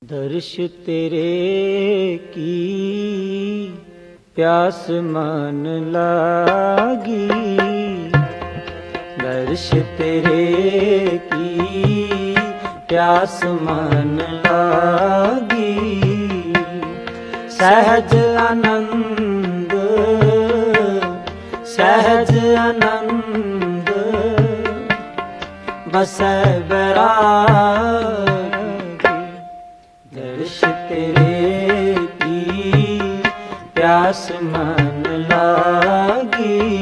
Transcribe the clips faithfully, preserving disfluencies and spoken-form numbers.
दर्श तेरे की प्यास मन लागी, दर्श तेरे की प्यास मन लागी। सहज आनंद सहज आनंद बसै बैरागी। दर्श तेरे की प्यास मन लागी,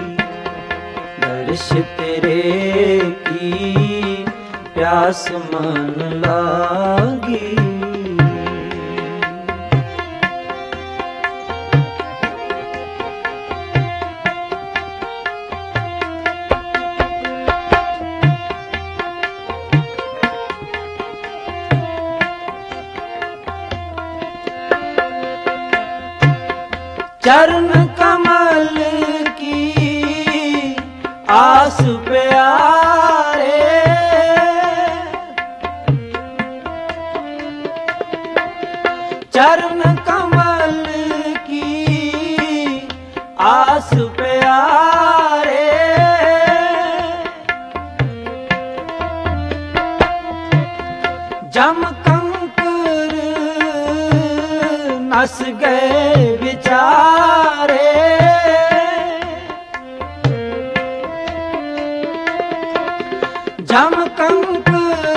दर्श तेरे की प्यास मन लागी। चरण कमल की आस प्यारे, चरण कमल की आस प्यारे। जम कंकर नस गए विचारे, जम कंकर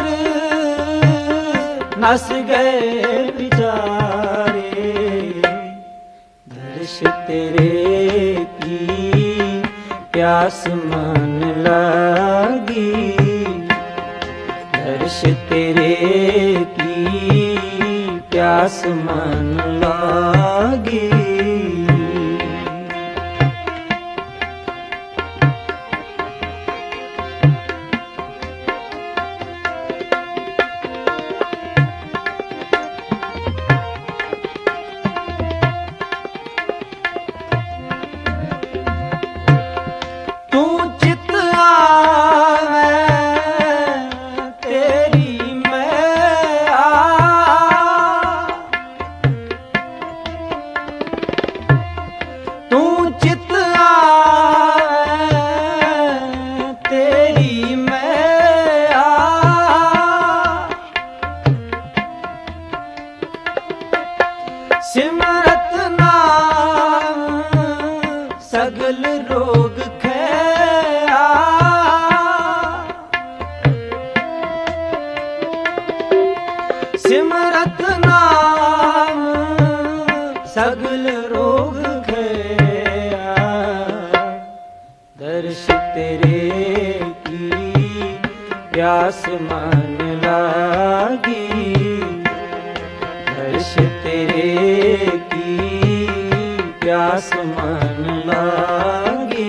नस गए विचारे। दर्श तेरे की प्यास मन लागी, दर्श तेरे की प्यास मन लागी। तू चित आवे तेरी मैं आ, तू चित आवे तेरी मैं आ। सिमरत नाम सगल रोग खैया, सिमरत नाम सगल रोग खैया। दर्श तेरे की प्यास मन लागी, दर्श तेरे की प्यास मन लागी।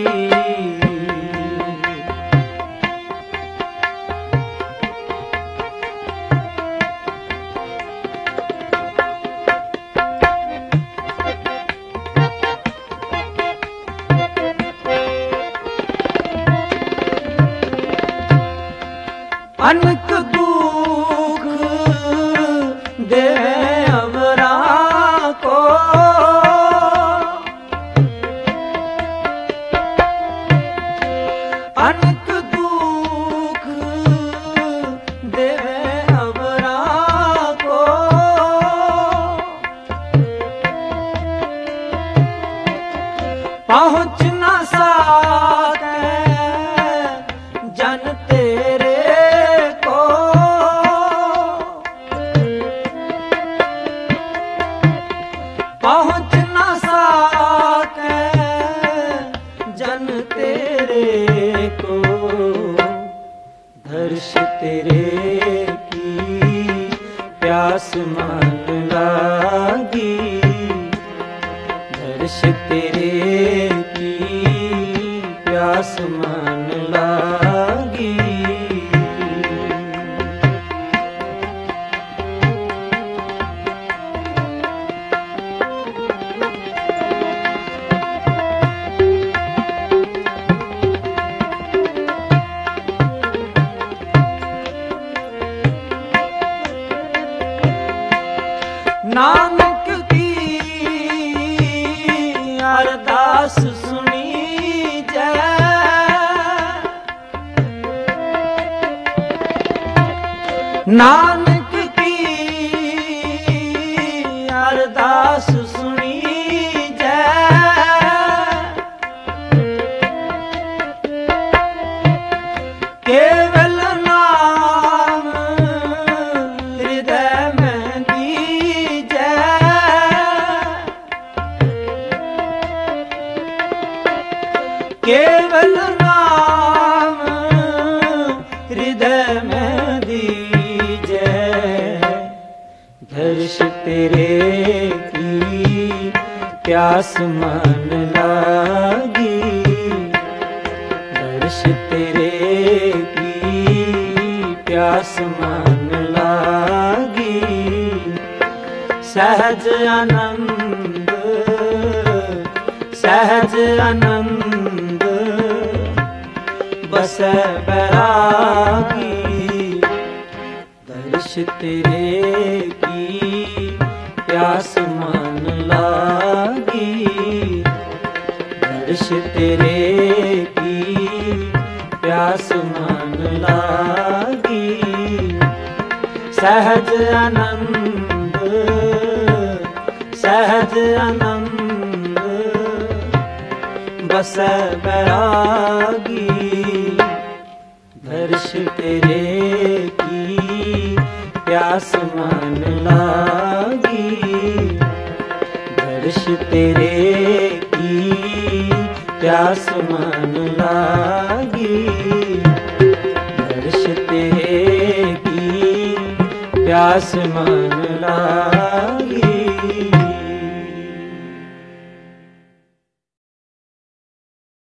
अनक दुख दे अवरा को, अनक दुख दे अवरा को। पहुँच ना सके जन तेरे को, पहुँच ना सके जन तेरे को। दर्श तेरे की प्यास मन लागी, दर्श तेरे की प्यास मन लागी। नानक की अरदास सुनी जय, नानक की अरदास सुनी जय, केवल नाम हृदय में दीजै, केवल नाम हृदय में दीजै, दर्श तेरे की प्यास मन लागी, दर्श तेरे की प्यास मन लागी, सहज आनंद सहज आनंद बस बैरागी, दर्श तेरे की प्यास मन लागी, दर्श तेरे की प्यास मन लागी, सहज आनंद सहज आनंद बस बैरागी, दर्श तेरे की प्यास मन लागी, दर्श तेरे की प्यास मन लागी, दर्श तेरे की प्यास मन लागी।